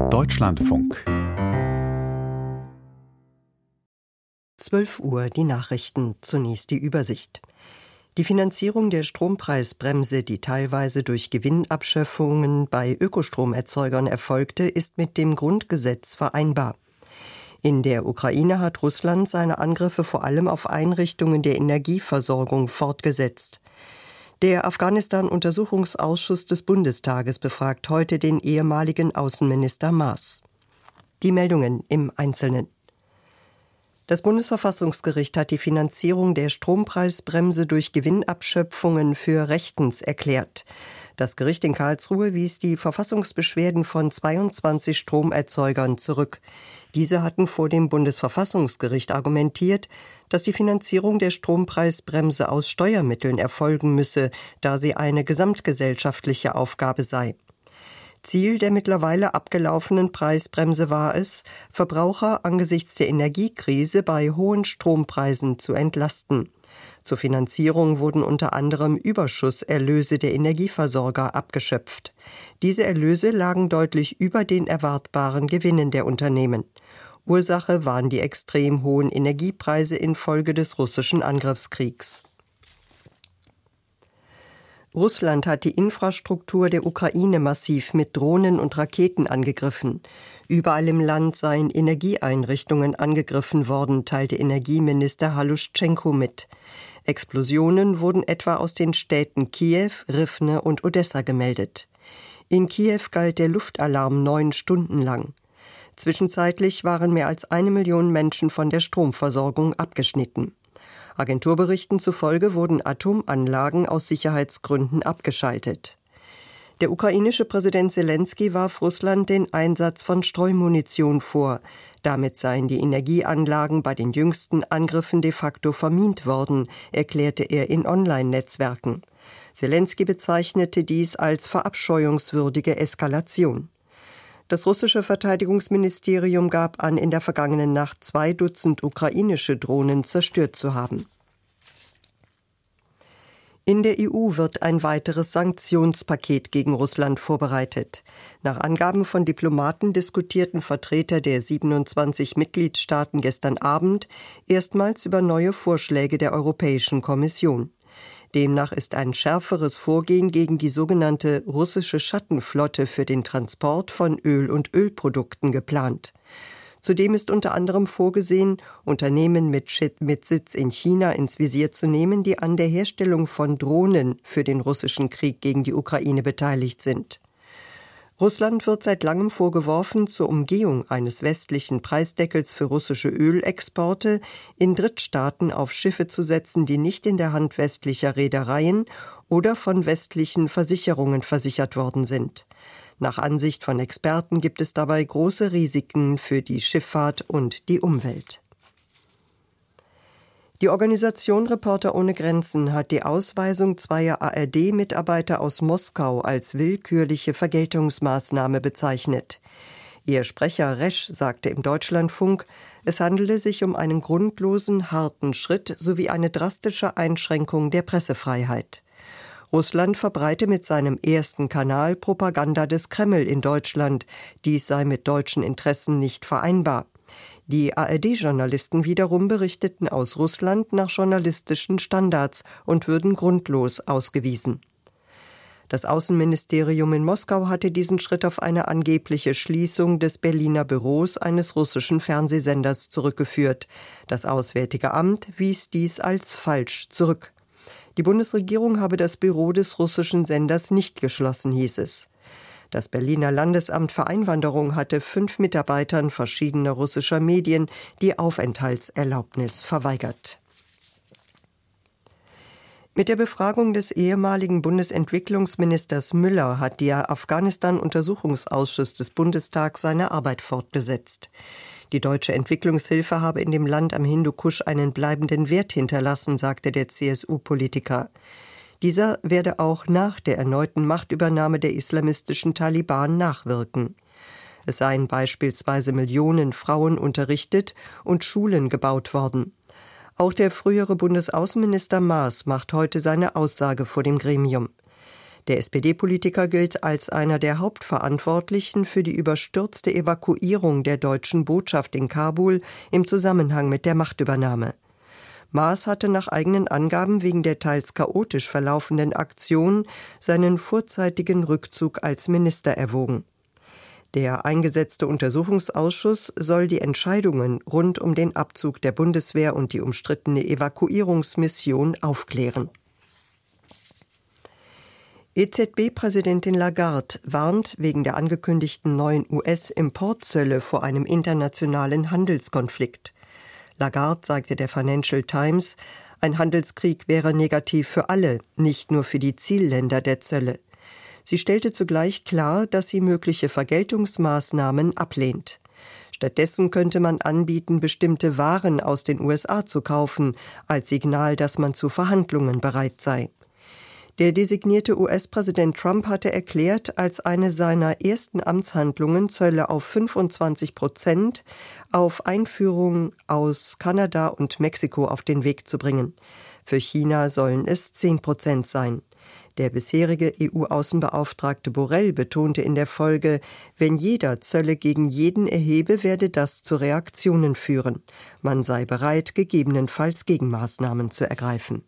Deutschlandfunk. 12 Uhr die Nachrichten, zunächst die Übersicht. Die Finanzierung der Strompreisbremse, die teilweise durch Gewinnabschöpfungen bei Ökostromerzeugern erfolgte, ist mit dem Grundgesetz vereinbar. In der Ukraine hat Russland seine Angriffe vor allem auf Einrichtungen der Energieversorgung fortgesetzt. Der Afghanistan-Untersuchungsausschuss des Bundestages befragt heute den ehemaligen Außenminister Maas. Die Meldungen im Einzelnen. Das Bundesverfassungsgericht hat die Finanzierung der Strompreisbremse durch Gewinnabschöpfungen für rechtens erklärt. Das Gericht in Karlsruhe wies die Verfassungsbeschwerden von 22 Stromerzeugern zurück. Diese hatten vor dem Bundesverfassungsgericht argumentiert, dass die Finanzierung der Strompreisbremse aus Steuermitteln erfolgen müsse, da sie eine gesamtgesellschaftliche Aufgabe sei. Ziel der mittlerweile abgelaufenen Preisbremse war es, Verbraucher angesichts der Energiekrise bei hohen Strompreisen zu entlasten. Zur Finanzierung wurden unter anderem Überschusserlöse der Energieversorger abgeschöpft. Diese Erlöse lagen deutlich über den erwartbaren Gewinnen der Unternehmen. Ursache waren die extrem hohen Energiepreise infolge des russischen Angriffskriegs. Russland hat die Infrastruktur der Ukraine massiv mit Drohnen und Raketen angegriffen. Überall im Land seien Energieeinrichtungen angegriffen worden, teilte Energieminister Haluschenko mit. Explosionen wurden etwa aus den Städten Kiew, Rivne und Odessa gemeldet. In Kiew galt der Luftalarm 9 Stunden lang. Zwischenzeitlich waren mehr als 1 Million Menschen von der Stromversorgung abgeschnitten. Agenturberichten zufolge wurden Atomanlagen aus Sicherheitsgründen abgeschaltet. Der ukrainische Präsident Selenskyj warf Russland den Einsatz von Streumunition vor. Damit seien die Energieanlagen bei den jüngsten Angriffen de facto vermint worden, erklärte er in Online-Netzwerken. Selenskyj bezeichnete dies als verabscheuungswürdige Eskalation. Das russische Verteidigungsministerium gab an, in der vergangenen Nacht 2 Dutzend ukrainische Drohnen zerstört zu haben. In der EU wird ein weiteres Sanktionspaket gegen Russland vorbereitet. Nach Angaben von Diplomaten diskutierten Vertreter der 27 Mitgliedstaaten gestern Abend erstmals über neue Vorschläge der Europäischen Kommission. Demnach ist ein schärferes Vorgehen gegen die sogenannte russische Schattenflotte für den Transport von Öl und Ölprodukten geplant. Zudem ist unter anderem vorgesehen, Unternehmen mit Sitz in China ins Visier zu nehmen, die an der Herstellung von Drohnen für den russischen Krieg gegen die Ukraine beteiligt sind. Russland wird seit langem vorgeworfen, zur Umgehung eines westlichen Preisdeckels für russische Ölexporte in Drittstaaten auf Schiffe zu setzen, die nicht in der Hand westlicher Reedereien oder von westlichen Versicherungen versichert worden sind. Nach Ansicht von Experten gibt es dabei große Risiken für die Schifffahrt und die Umwelt. Die Organisation Reporter ohne Grenzen hat die Ausweisung zweier ARD-Mitarbeiter aus Moskau als willkürliche Vergeltungsmaßnahme bezeichnet. Ihr Sprecher Resch sagte im Deutschlandfunk, es handele sich um einen grundlosen, harten Schritt sowie eine drastische Einschränkung der Pressefreiheit. Russland verbreite mit seinem ersten Kanal Propaganda des Kreml in Deutschland. Dies sei mit deutschen Interessen nicht vereinbar. Die ARD-Journalisten wiederum berichteten aus Russland nach journalistischen Standards und würden grundlos ausgewiesen. Das Außenministerium in Moskau hatte diesen Schritt auf eine angebliche Schließung des Berliner Büros eines russischen Fernsehsenders zurückgeführt. Das Auswärtige Amt wies dies als falsch zurück. Die Bundesregierung habe das Büro des russischen Senders nicht geschlossen, hieß es. Das Berliner Landesamt für Einwanderung hatte 5 Mitarbeitern verschiedener russischer Medien die Aufenthaltserlaubnis verweigert. Mit der Befragung des ehemaligen Bundesentwicklungsministers Müller hat der Afghanistan-Untersuchungsausschuss des Bundestags seine Arbeit fortgesetzt. Die deutsche Entwicklungshilfe habe in dem Land am Hindukusch einen bleibenden Wert hinterlassen, sagte der CSU-Politiker. Dieser werde auch nach der erneuten Machtübernahme der islamistischen Taliban nachwirken. Es seien beispielsweise Millionen Frauen unterrichtet und Schulen gebaut worden. Auch der frühere Bundesaußenminister Maas macht heute seine Aussage vor dem Gremium. Der SPD-Politiker gilt als einer der Hauptverantwortlichen für die überstürzte Evakuierung der deutschen Botschaft in Kabul im Zusammenhang mit der Machtübernahme. Maas hatte nach eigenen Angaben wegen der teils chaotisch verlaufenden Aktion seinen vorzeitigen Rückzug als Minister erwogen. Der eingesetzte Untersuchungsausschuss soll die Entscheidungen rund um den Abzug der Bundeswehr und die umstrittene Evakuierungsmission aufklären. EZB-Präsidentin Lagarde warnt wegen der angekündigten neuen US-Importzölle vor einem internationalen Handelskonflikt. Lagarde sagte der Financial Times, ein Handelskrieg wäre negativ für alle, nicht nur für die Zielländer der Zölle. Sie stellte zugleich klar, dass sie mögliche Vergeltungsmaßnahmen ablehnt. Stattdessen könnte man anbieten, bestimmte Waren aus den USA zu kaufen, als Signal, dass man zu Verhandlungen bereit sei. Der designierte US-Präsident Trump hatte erklärt, als eine seiner ersten Amtshandlungen Zölle auf 25% auf Einfuhren aus Kanada und Mexiko auf den Weg zu bringen. Für China sollen es 10% sein. Der bisherige EU-Außenbeauftragte Borrell betonte in der Folge, wenn jeder Zölle gegen jeden erhebe, werde das zu Reaktionen führen. Man sei bereit, gegebenenfalls Gegenmaßnahmen zu ergreifen.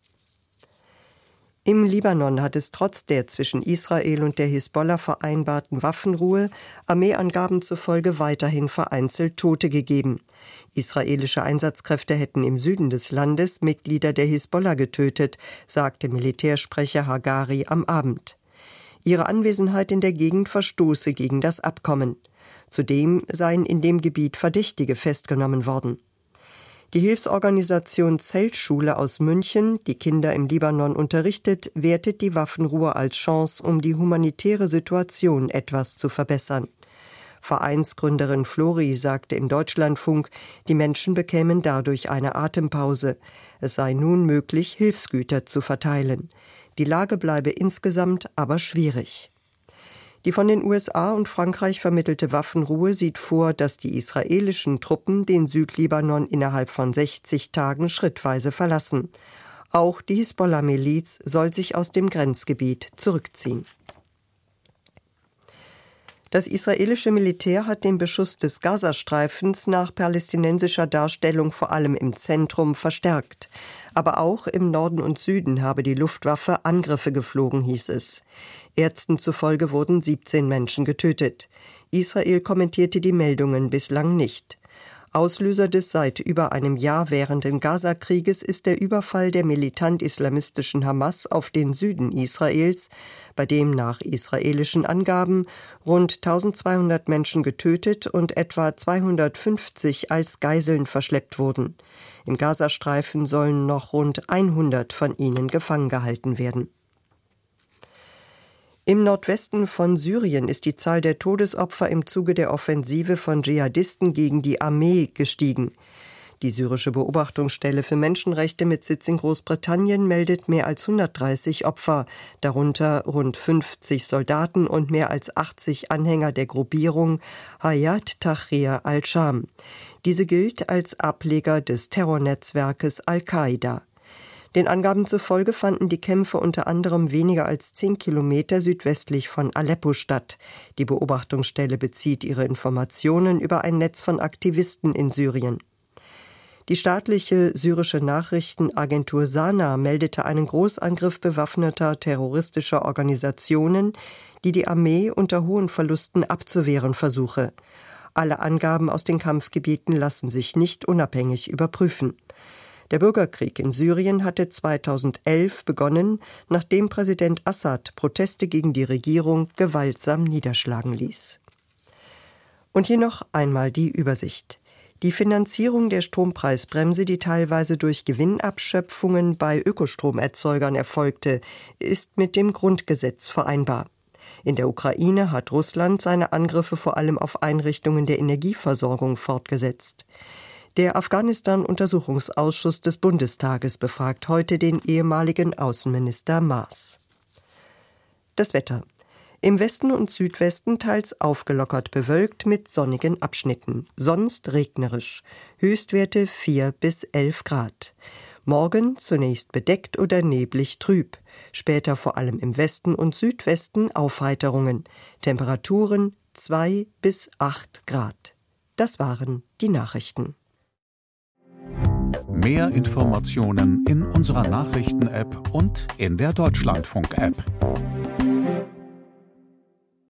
Im Libanon hat es trotz der zwischen Israel und der Hisbollah vereinbarten Waffenruhe Armeeangaben zufolge weiterhin vereinzelt Tote gegeben. Israelische Einsatzkräfte hätten im Süden des Landes Mitglieder der Hisbollah getötet, sagte Militärsprecher Hagari am Abend. Ihre Anwesenheit in der Gegend verstoße gegen das Abkommen. Zudem seien in dem Gebiet Verdächtige festgenommen worden. Die Hilfsorganisation Zeltschule aus München, die Kinder im Libanon unterrichtet, wertet die Waffenruhe als Chance, um die humanitäre Situation etwas zu verbessern. Vereinsgründerin Flori sagte im Deutschlandfunk, die Menschen bekämen dadurch eine Atempause. Es sei nun möglich, Hilfsgüter zu verteilen. Die Lage bleibe insgesamt aber schwierig. Die von den USA und Frankreich vermittelte Waffenruhe sieht vor, dass die israelischen Truppen den Südlibanon innerhalb von 60 Tagen schrittweise verlassen. Auch die Hisbollah-Miliz soll sich aus dem Grenzgebiet zurückziehen. Das israelische Militär hat den Beschuss des Gazastreifens nach palästinensischer Darstellung vor allem im Zentrum verstärkt. Aber auch im Norden und Süden habe die Luftwaffe Angriffe geflogen, hieß es. Ärzten zufolge wurden 17 Menschen getötet. Israel kommentierte die Meldungen bislang nicht. Auslöser des seit über einem Jahr währenden Gaza-Krieges ist der Überfall der militant-islamistischen Hamas auf den Süden Israels, bei dem nach israelischen Angaben rund 1200 Menschen getötet und etwa 250 als Geiseln verschleppt wurden. Im Gazastreifen sollen noch rund 100 von ihnen gefangen gehalten werden. Im Nordwesten von Syrien ist die Zahl der Todesopfer im Zuge der Offensive von Dschihadisten gegen die Armee gestiegen. Die syrische Beobachtungsstelle für Menschenrechte mit Sitz in Großbritannien meldet mehr als 130 Opfer, darunter rund 50 Soldaten und mehr als 80 Anhänger der Gruppierung Hayat Tahrir al-Sham. Diese gilt als Ableger des Terrornetzwerkes Al-Qaida. Den Angaben zufolge fanden die Kämpfe unter anderem weniger als 10 Kilometer südwestlich von Aleppo statt. Die Beobachtungsstelle bezieht ihre Informationen über ein Netz von Aktivisten in Syrien. Die staatliche syrische Nachrichtenagentur Sana meldete einen Großangriff bewaffneter terroristischer Organisationen, die die Armee unter hohen Verlusten abzuwehren versuche. Alle Angaben aus den Kampfgebieten lassen sich nicht unabhängig überprüfen. Der Bürgerkrieg in Syrien hatte 2011 begonnen, nachdem Präsident Assad Proteste gegen die Regierung gewaltsam niederschlagen ließ. Und hier noch einmal die Übersicht. Die Finanzierung der Strompreisbremse, die teilweise durch Gewinnabschöpfungen bei Ökostromerzeugern erfolgte, ist mit dem Grundgesetz vereinbar. In der Ukraine hat Russland seine Angriffe vor allem auf Einrichtungen der Energieversorgung fortgesetzt. Der Afghanistan-Untersuchungsausschuss des Bundestages befragt heute den ehemaligen Außenminister Maas. Das Wetter. Im Westen und Südwesten teils aufgelockert bewölkt mit sonnigen Abschnitten, sonst regnerisch. Höchstwerte 4 bis 11 Grad. Morgen zunächst bedeckt oder neblig trüb, später vor allem im Westen und Südwesten Aufheiterungen. Temperaturen 2 bis 8 Grad. Das waren die Nachrichten. Mehr Informationen in unserer Nachrichten-App und in der Deutschlandfunk-App.